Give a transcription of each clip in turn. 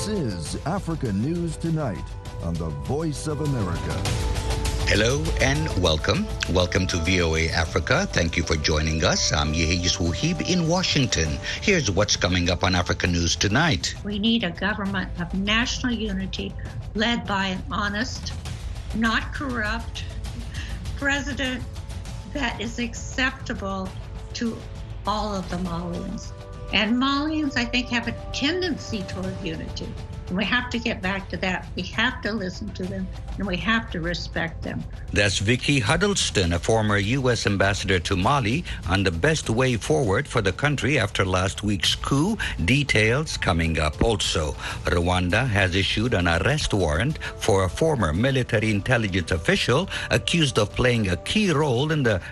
This is Africa News Tonight on the Voice of America. Hello and welcome. Welcome to VOA Africa. Thank you for joining us. I'm Yehijis Wuhib in Washington. Here's what's coming up on Africa News Tonight. We need a government of national unity led by an honest, not corrupt president that is acceptable to all of the Malians. And Malians, I think, have a tendency toward unity. And we have to get back to that. We have to listen to them, and we have to respect them. That's Vicky Huddleston, a former U.S. ambassador to Mali, on the best way forward for the country after last week's coup. Details coming up. Also, Rwanda has issued an arrest warrant for a former military intelligence official accused of playing a key role in the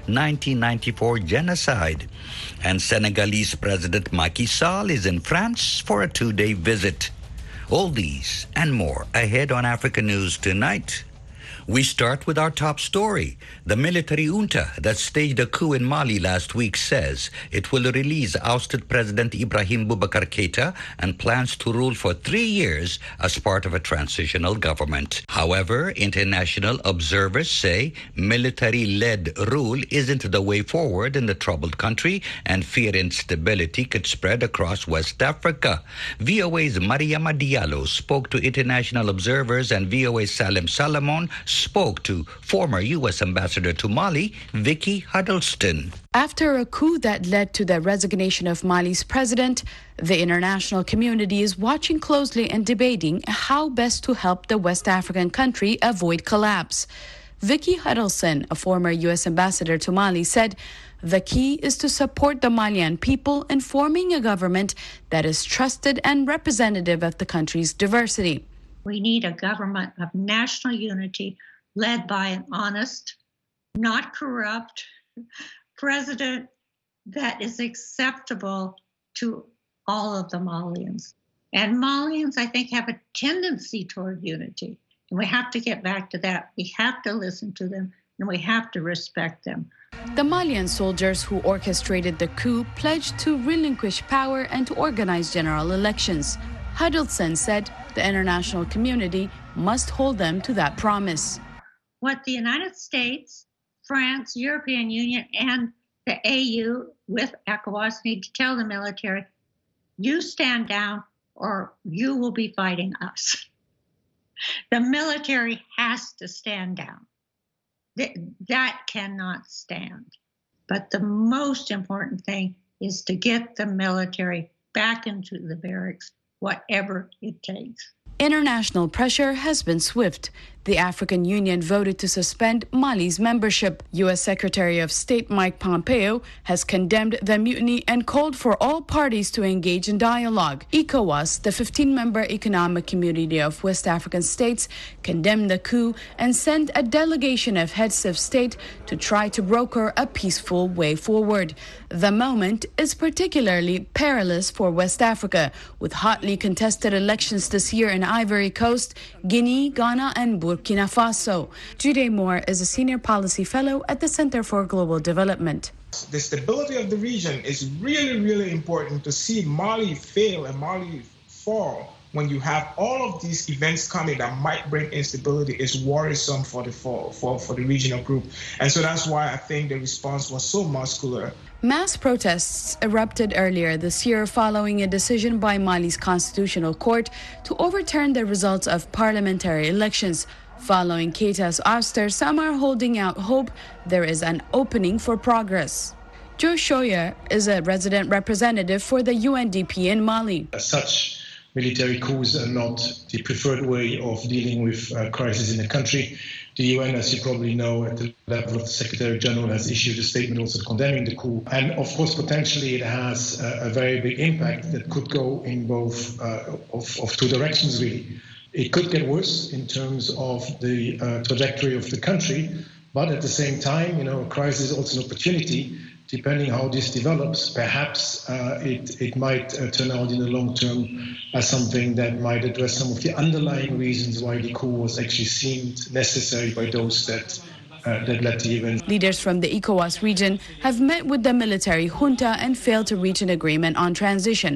1994 genocide. And Senegalese President Macky Sall is in France for a 2-day visit. All these and more ahead on Africa News Tonight. We start with our top story. The military junta that staged a coup in Mali last week says it will release ousted President Ibrahim Boubacar Keïta and plans to rule for 3 years as part of a transitional government. However, international observers say military-led rule isn't the way forward in the troubled country, and fear instability could spread across West Africa. VOA's Mariama Diallo spoke to international observers, and VOA's Salem Salamon spoke to former U.S. Ambassador to Mali, Vicky Huddleston. After a coup that led to the resignation of Mali's president, the international community is watching closely and debating how best to help the West African country avoid collapse. Vicky Huddleston, a former U.S. ambassador to Mali, said the key is to support the Malian people in forming a government that is trusted and representative of the country's diversity. We need a government of national unity led by an honest, not corrupt president that is acceptable to all of the Malians. And Malians, I think, have a tendency toward unity. And we have to get back to that. We have to listen to them, and we have to respect them. The Malian soldiers who orchestrated the coup pledged to relinquish power and to organize general elections. Huddleston said the international community must hold them to that promise. What the United States, France, European Union, and the AU with ECOWAS need to tell the military, you stand down or you will be fighting us. The military has to stand down. That cannot stand. But the most important thing is to get the military back into the barracks, whatever it takes. International pressure has been swift. The African Union voted to suspend Mali's membership. U.S. Secretary of State Mike Pompeo has condemned the mutiny and called for all parties to engage in dialogue. ECOWAS, the 15-member Economic Community of West African States, condemned the coup and sent a delegation of heads of state to try to broker a peaceful way forward. The moment is particularly perilous for West Africa, with hotly contested elections this year in Ivory Coast, Guinea, Ghana, and Burkina Faso. Jude Moore is a senior policy fellow at the Center for Global Development. The stability of the region is really, really important. To see Mali fail and Mali fall when you have all of these events coming that might bring instability is worrisome for the regional group. And so that's why I think the response was so muscular. Mass protests erupted earlier this year following a decision by Mali's constitutional court to overturn the results of parliamentary elections. Following Keïta's ouster, some are holding out hope there is an opening for progress. Joe Shoyer is a resident representative for the UNDP in Mali. Such military coups are not the preferred way of dealing with crisis in the country. The UN, as you probably know, at the level of the Secretary General, has issued a statement also condemning the coup. And of course, potentially it has a very big impact that could go in both of two directions, really. It could get worse in terms of the trajectory of the country, but at the same time, a crisis is also an opportunity. Depending how this develops, perhaps it might turn out in the long term as something that might address some of the underlying reasons why the coup was actually seemed necessary by those that led to the event. Leaders from the ECOWAS region have met with the military junta and failed to reach an agreement on transition.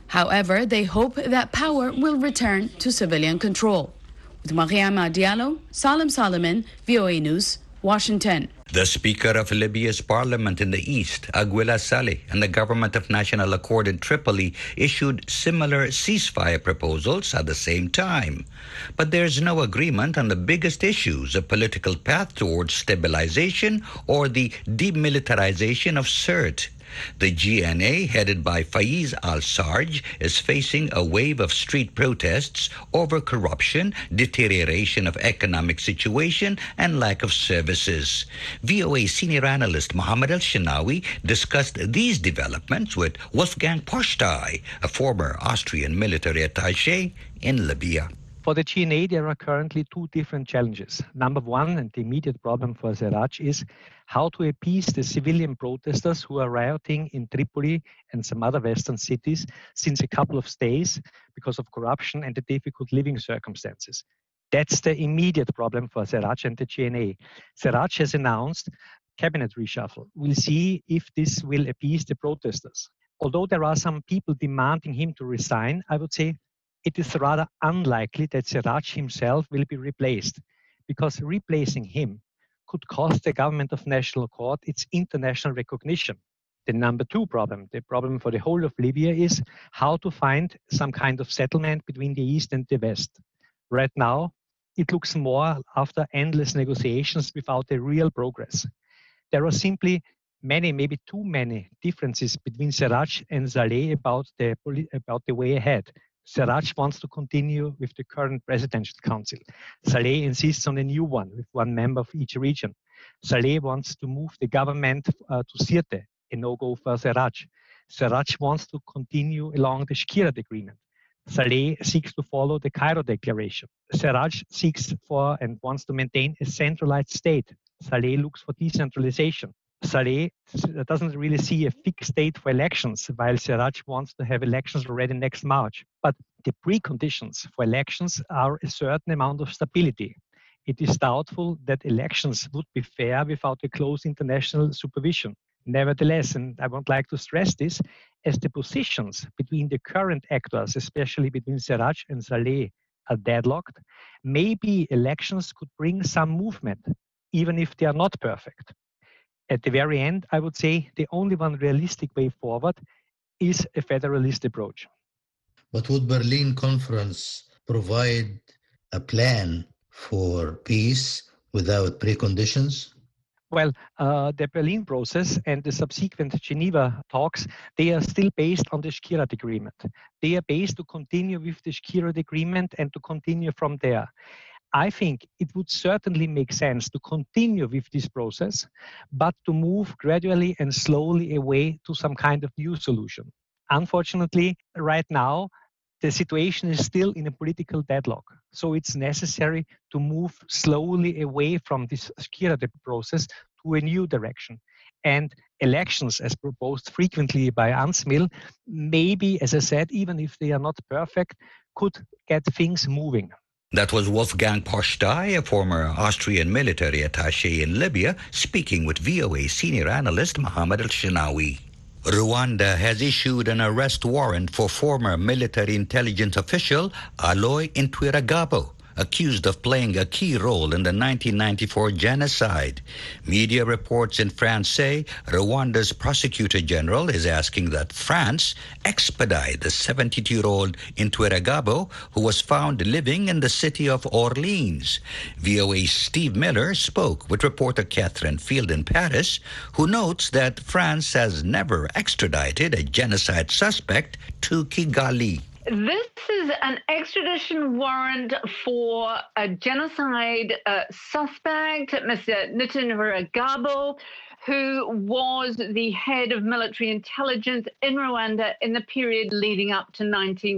However, they hope that power will return to civilian control. With Mariama Diallo, Salim Salman, VOA News, Washington. The Speaker of Libya's parliament in the east, Aguila Saleh, and the Government of National Accord in Tripoli issued similar ceasefire proposals at the same time. But there's no agreement on the biggest issues, a political path towards stabilization or the demilitarization of Sirte. The GNA, headed by Faiz al-Sarraj, is facing a wave of street protests over corruption, deterioration of economic situation, and lack of services. VOA senior analyst Mohammed Al-Shinawi discussed these developments with Wolfgang Postai, a former Austrian military attaché in Libya. For the GNA, there are currently two different challenges. Number one, and the immediate problem for Sarraj, is how to appease the civilian protesters who are rioting in Tripoli and some other western cities since a couple of days because of corruption and the difficult living circumstances. That's the immediate problem for Sarraj and the GNA. Sarraj has announced cabinet reshuffle. We'll see if this will appease the protesters. Although there are some people demanding him to resign, I would say it is rather unlikely that Sarraj himself will be replaced, because replacing him could cost the Government of National Accord its international recognition. The number two problem, the problem for the whole of Libya, is how to find some kind of settlement between the East and the West. Right now, it looks more after endless negotiations without a real progress. There are simply many, maybe too many differences between Sarraj and Saleh about the way ahead. Sarraj wants to continue with the current presidential council. Saleh insists on a new one with one member of each region. Saleh wants to move the government to Sirte, a no-go for Sarraj. Sarraj wants to continue along the Skhirat agreement. Saleh seeks to follow the Cairo Declaration. Sarraj seeks for and wants to maintain a centralized state. Saleh looks for decentralization. Saleh doesn't really see a fixed date for elections, while Sarraj wants to have elections already next March. But the preconditions for elections are a certain amount of stability. It is doubtful that elections would be fair without a close international supervision. Nevertheless, and I would like to stress this, as the positions between the current actors, especially between Sarraj and Saleh, are deadlocked, maybe elections could bring some movement, even if they are not perfect. At the very end, I would say the only one realistic way forward is a federalist approach. But would Berlin Conference provide a plan for peace without preconditions? Well, the Berlin process and the subsequent Geneva talks, they are still based on the Skhirat agreement. They are based to continue with the Skhirat agreement and to continue from there. I think it would certainly make sense to continue with this process, but to move gradually and slowly away to some kind of new solution. Unfortunately, right now, the situation is still in a political deadlock. So it's necessary to move slowly away from this Skhirat process to a new direction. And elections, as proposed frequently by UNSMIL, maybe, as I said, even if they are not perfect, could get things moving. That was Wolfgang Postai, a former Austrian military attaché in Libya, speaking with VOA senior analyst Mohammed Al-Shinawi. Rwanda has issued an arrest warrant for former military intelligence official Aloy Intwiragabo, accused of playing a key role in the 1994 genocide. Media reports in France say Rwanda's prosecutor general is asking that France expedite the 72-year-old Intwiragabo, who was found living in the city of Orleans. VOA's Steve Miller spoke with reporter Catherine Field in Paris, who notes that France has never extradited a genocide suspect to Kigali. This is an extradition warrant for a genocide suspect, Mr. Intwiragabo, who was the head of military intelligence in Rwanda in the period leading up to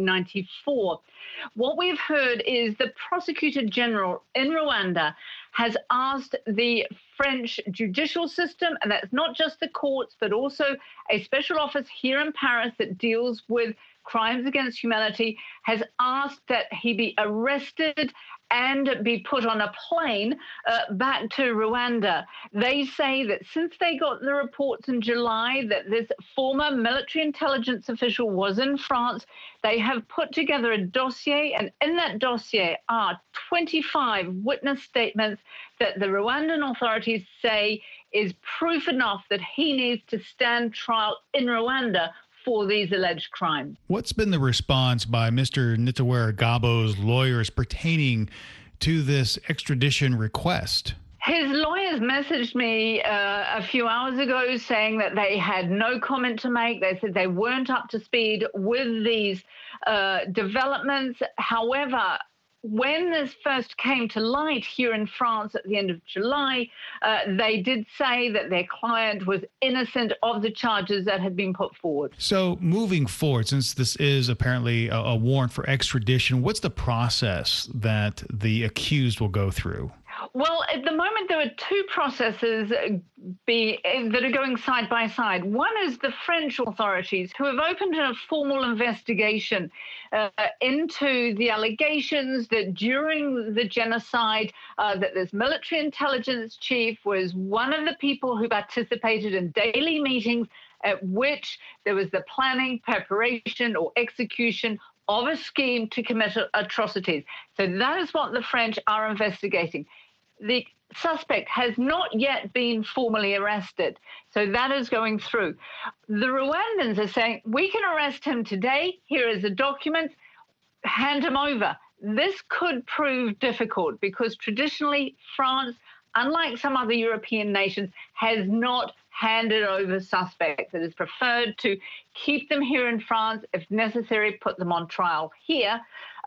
1994. What we've heard is the prosecutor general in Rwanda has asked the French judicial system, and that's not just the courts, but also a special office here in Paris that deals with crimes against humanity, has asked that he be arrested and be put on a plane back to Rwanda. They say that since they got the reports in July that this former military intelligence official was in France, they have put together a dossier, and in that dossier are 25 witness statements that the Rwandan authorities say is proof enough that he needs to stand trial in Rwanda for these alleged crimes. What's been the response by Mr. Nitawera-Gabo's lawyers pertaining to this extradition request? His lawyers messaged me a few hours ago saying that they had no comment to make. They said they weren't up to speed with these developments. However, when this first came to light here in France at the end of July, they did say that their client was innocent of the charges that had been put forward. So moving forward, since this is apparently a warrant for extradition, what's the process that the accused will go through? Well, at the moment, there are two processes that are going side by side. One is the French authorities who have opened a formal investigation into the allegations that during the genocide, that this military intelligence chief was one of the people who participated in daily meetings at which there was the planning, preparation, or execution of a scheme to commit atrocities. So that is what the French are investigating. The suspect has not yet been formally arrested, so that is going through. The Rwandans are saying, we can arrest him today, here is the document, hand him over. This could prove difficult because traditionally France, unlike some other European nations, has not handed over suspects. It is preferred to keep them here in France, if necessary, put them on trial here,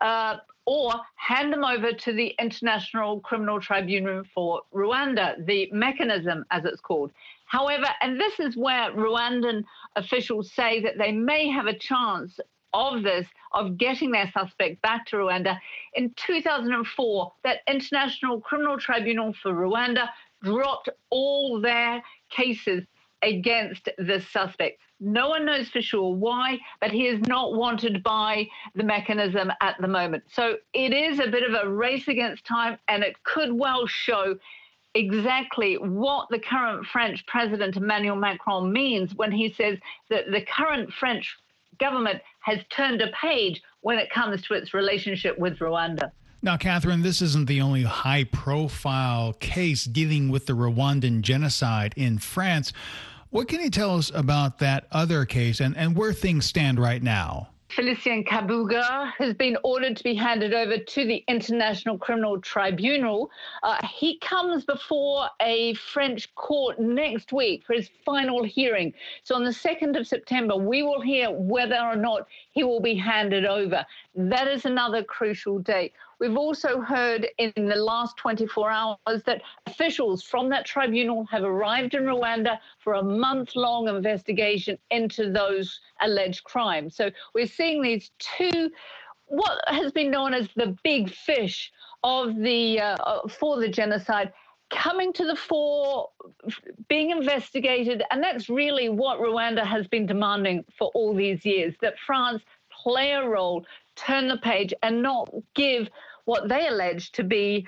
or hand them over to the International Criminal Tribunal for Rwanda, the mechanism, as it's called. However, and this is where Rwandan officials say that they may have a chance of getting their suspect back to Rwanda. In 2004, that International Criminal Tribunal for Rwanda dropped all their cases against the suspect. No one knows for sure why, but he is not wanted by the mechanism at the moment. So it is a bit of a race against time, and it could well show exactly what the current French President Emmanuel Macron means when he says that the current French government has turned a page when it comes to its relationship with Rwanda. Now, Catherine, this isn't the only high-profile case dealing with the Rwandan genocide in France. What can you tell us about that other case and where things stand right now? Félicien Kabuga has been ordered to be handed over to the International Criminal Tribunal. He comes before a French court next week for his final hearing. So on the 2nd of September, we will hear whether or not he will be handed over. That is another crucial date. We've also heard in the last 24 hours that officials from that tribunal have arrived in Rwanda for a month-long investigation into those alleged crimes. So we're seeing these two, what has been known as the big fish of for the genocide, coming to the fore, being investigated. And that's really what Rwanda has been demanding for all these years, that France play a role, turn the page, and not give what they allege to be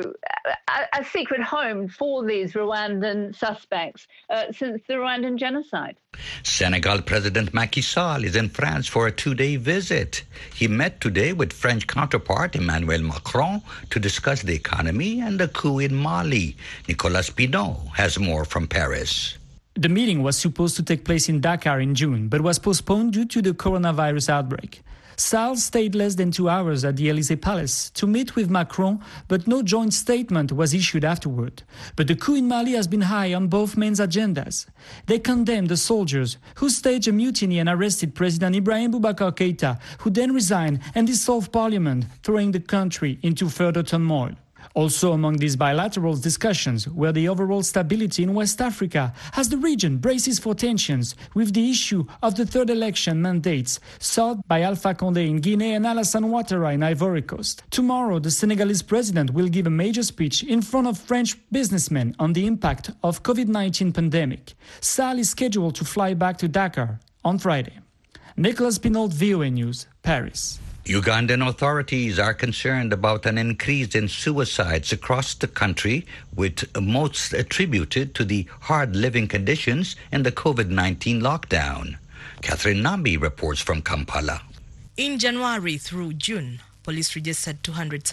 a secret home for these Rwandan suspects since the Rwandan genocide. Senegal President Macky Sall is in France for a 2-day visit. He met today with French counterpart Emmanuel Macron to discuss the economy and the coup in Mali. Nicolas Pidon has more from Paris. The meeting was supposed to take place in Dakar in June, but was postponed due to the coronavirus outbreak. Sall stayed less than 2 hours at the Élysée Palace to meet with Macron, but no joint statement was issued afterward. But the coup in Mali has been high on both men's agendas. They condemned the soldiers who staged a mutiny and arrested President Ibrahim Boubacar Keïta, who then resigned and dissolved parliament, throwing the country into further turmoil. Also among these bilateral discussions were the overall stability in West Africa, as the region braces for tensions with the issue of the third election mandates sought by Alpha Condé in Guinea and Alassane Ouattara in Ivory Coast. Tomorrow, the Senegalese president will give a major speech in front of French businessmen on the impact of COVID-19 pandemic. Sall is scheduled to fly back to Dakar on Friday. Nicolas Pinault, VOA News, Paris. Ugandan authorities are concerned about an increase in suicides across the country, with most attributed to the hard living conditions in the COVID-19 lockdown. Catherine Nambi reports from Kampala. In January through June, police registered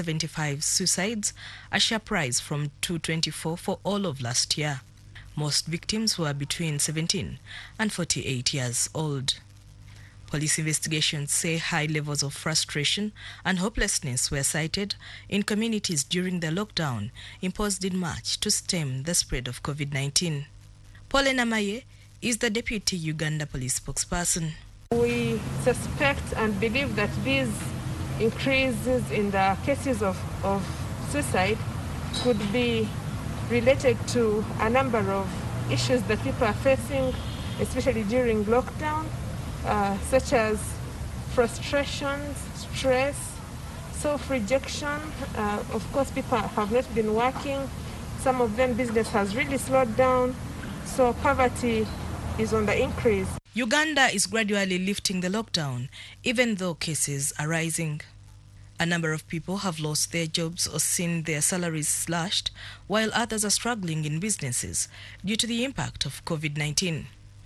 275 suicides, a sharp rise from 224 for all of last year. Most victims were between 17 and 48 years old. Police investigations say high levels of frustration and hopelessness were cited in communities during the lockdown imposed in March to stem the spread of COVID-19. Paulina Maye is the Deputy Uganda Police spokesperson. We suspect and believe that these increases in the cases of suicide could be related to a number of issues that people are facing, especially during lockdown. Such as frustrations, stress, self-rejection. Of course, people have not been working. Some of them, business has really slowed down. So poverty is on the increase. Uganda is gradually lifting the lockdown, even though cases are rising. A number of people have lost their jobs or seen their salaries slashed, while others are struggling in businesses due to the impact of COVID-19.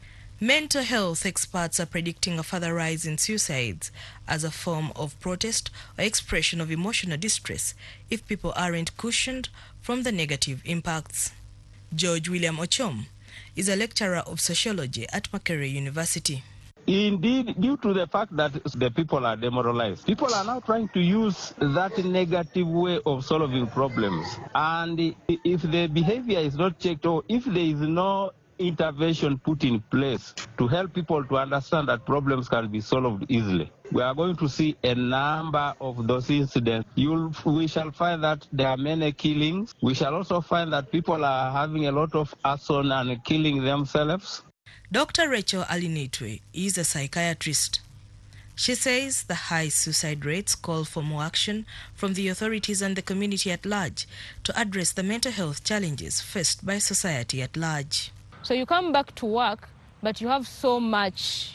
Mental health experts are predicting a further rise in suicides as a form of protest or expression of emotional distress if people aren't cushioned from the negative impacts. George William Ochom is a lecturer of sociology at Makerere University. Indeed, due to the fact that the people are demoralized, people are now trying to use that negative way of solving problems. And if the behavior is not checked, or if there is no intervention put in place to help people to understand that problems can be solved easily, we are going to see a number of those incidents. We shall find that there are many killings. We shall also find that people are having a lot of arson and killing themselves. Dr. Rachel Alinitwe is a psychiatrist. She says the high suicide rates call for more action from the authorities and the community at large to address the mental health challenges faced by society at large. So you come back to work, but you have so much,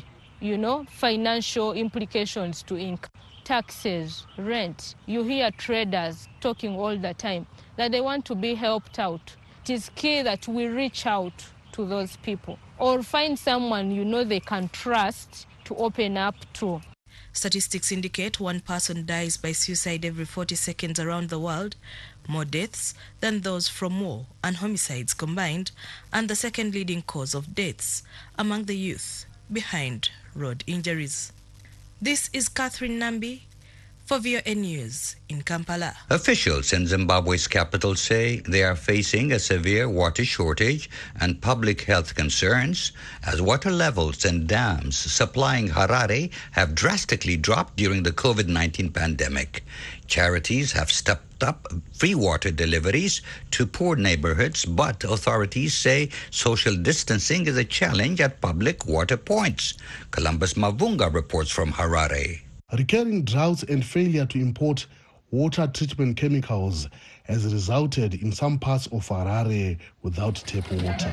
financial implications to income. Taxes, rent. You hear traders talking all the time that they want to be helped out. It is key that we reach out to those people or find someone they can trust to open up to. Statistics indicate one person dies by suicide every 40 seconds around the world, more deaths than those from war and homicides combined, and the second leading cause of deaths among the youth, behind road injuries. This is Catherine Nambi for VOA News in Kampala. Officials in Zimbabwe's capital say they are facing a severe water shortage and public health concerns as water levels in dams supplying Harare have drastically dropped during the COVID-19 pandemic. Charities have stepped up free water deliveries to poor neighborhoods, but authorities say social distancing is a challenge at public water points. Columbus Mavunga reports from Harare. Recurring droughts and failure to import water treatment chemicals has resulted in some parts of Harare without tap water.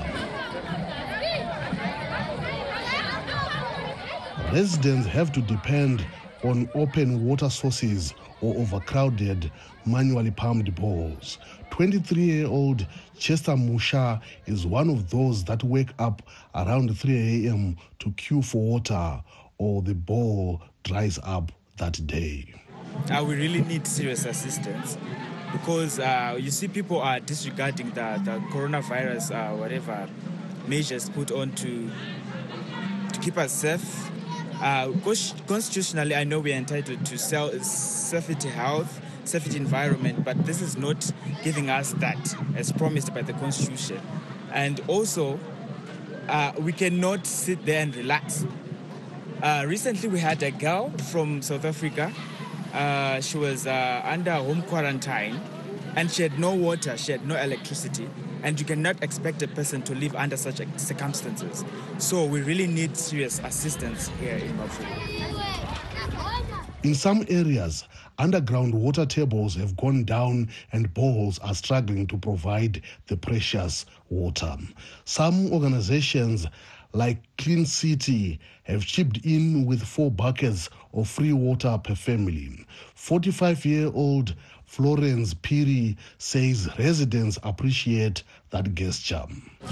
Residents have to depend on open water sources or overcrowded, manually pumped bowls. 23-year-old Chester Musha is one of those that wake up around 3 a.m. to queue for water, or the bowl dries up that day. We really need serious assistance because you see people are disregarding the coronavirus, whatever measures put on to keep us safe. Constitutionally, I know we are entitled to safety health, safety environment, but this is not giving us that as promised by the Constitution. And also, we cannot sit there and relax. Recently, we had a girl from South Africa. She was under home quarantine, and she had no water, she had no electricity, and you cannot expect a person to live under such circumstances. So we really need serious assistance here in Mafulo. In some areas, underground water tables have gone down and boreholes are struggling to provide the precious water. Some organizations like Clean City, have chipped in with 4 buckets of free water per family. 45-year-old Florence Piri says residents appreciate that gesture.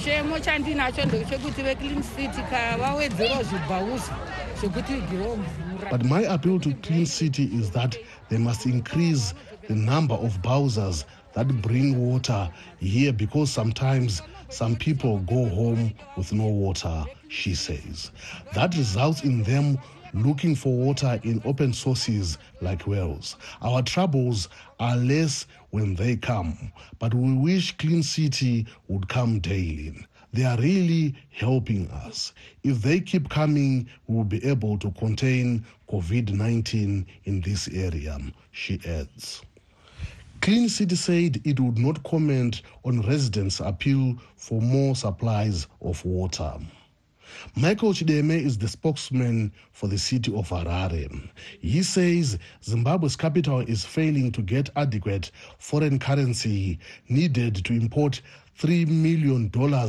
But my appeal to Clean City is that they must increase the number of bowsers that bring water here, because sometimes some people go home with no water, she says. That results in them looking for water in open sources like wells. Our troubles are less when they come, but we wish Clean City would come daily. They are really helping us. If they keep coming, we will be able to contain COVID-19 in this area, she adds. Clean City said it would not comment on residents' appeal for more supplies of water. Michael Chideme is the spokesman for the city of Harare. He says Zimbabwe's capital is failing to get adequate foreign currency needed to import $3 million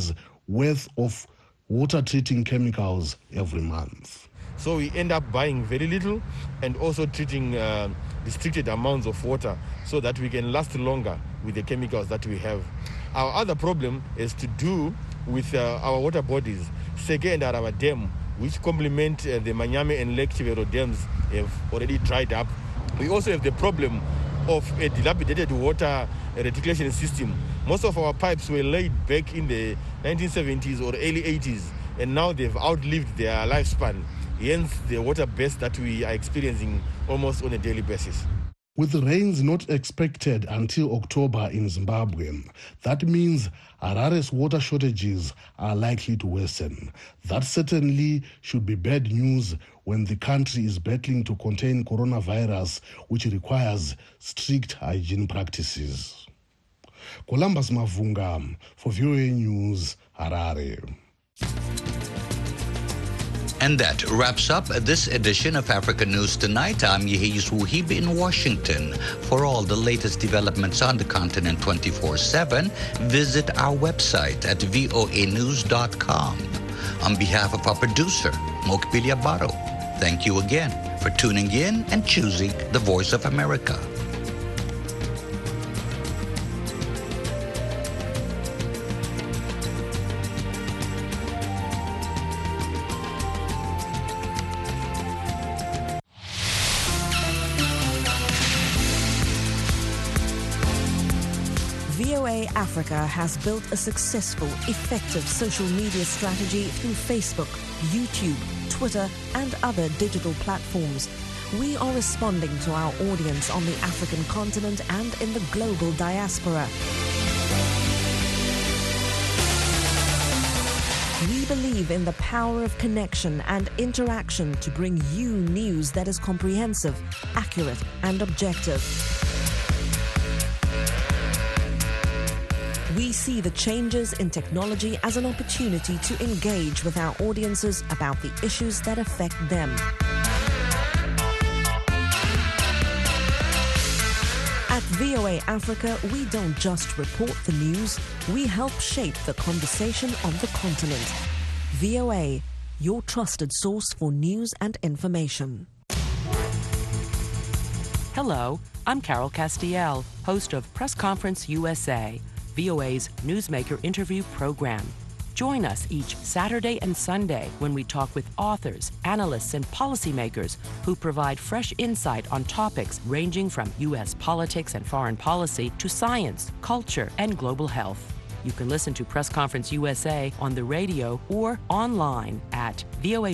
worth of water treating chemicals every month. So we end up buying very little and also treating restricted amounts of water so that we can last longer with the chemicals that we have. Our other problem is to do with our water bodies. Sege and Araba Dam, which complement the Manyame and Lake Chivero dams, have already dried up. We also have the problem of a dilapidated water reticulation system. Most of our pipes were laid back in the 1970s or early 80s, and now they've outlived their lifespan. Hence, the water burst that we are experiencing almost on a daily basis. With rains not expected until October in Zimbabwe, that means Harare's water shortages are likely to worsen. That certainly should be bad news when the country is battling to contain coronavirus, which requires strict hygiene practices. Columbus Mavunga for VOA News, Harare. And that wraps up this edition of Africa News Tonight. I'm Yehis Wuhib in Washington. For all the latest developments on the continent 24/7, visit our website at voanews.com. On behalf of our producer, Mokbilia Baro, thank you again for tuning in and choosing the Voice of America. VOA Africa has built a successful, effective social media strategy through Facebook, YouTube, Twitter, and other digital platforms. We are responding to our audience on the African continent and in the global diaspora. We believe in the power of connection and interaction to bring you news that is comprehensive, accurate, and objective. We see the changes in technology as an opportunity to engage with our audiences about the issues that affect them. At VOA Africa, we don't just report the news, we help shape the conversation on the continent. VOA, your trusted source for news and information. Hello, I'm Carol Castiel, host of Press Conference USA, VOA's newsmaker interview program. Join us each Saturday and Sunday when we talk with authors, analysts, and policymakers who provide fresh insight on topics ranging from U.S. politics and foreign policy to science, culture, and global health. You can listen to Press Conference USA on the radio or online at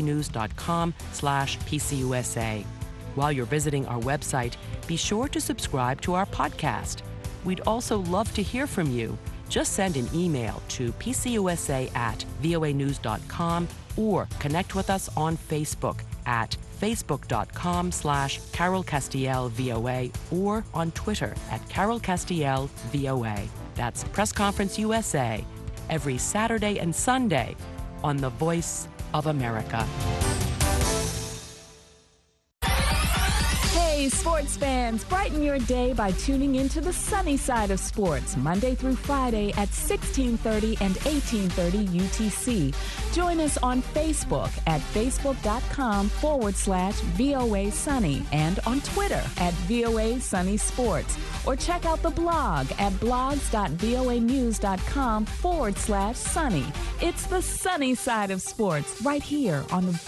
voanews.com/PCUSA. While you're visiting our website, be sure to subscribe to our podcast. We'd also love to hear from you. Just send an email to pcusa@voanews.com or connect with us on Facebook at facebook.com/Carol Castiel VOA or on Twitter at Carol Castiel VOA. That's Press Conference USA every Saturday and Sunday on the Voice of America. Hey, Hey, sports fans, brighten your day by tuning into the sunny side of sports, Monday through Friday at 1630 and 1830 UTC. Join us on Facebook at facebook.com/VOA Sunny and on Twitter at VOA Sunny Sports. Or check out the blog at blogs.voanews.com/sunny. It's the sunny side of sports right here on the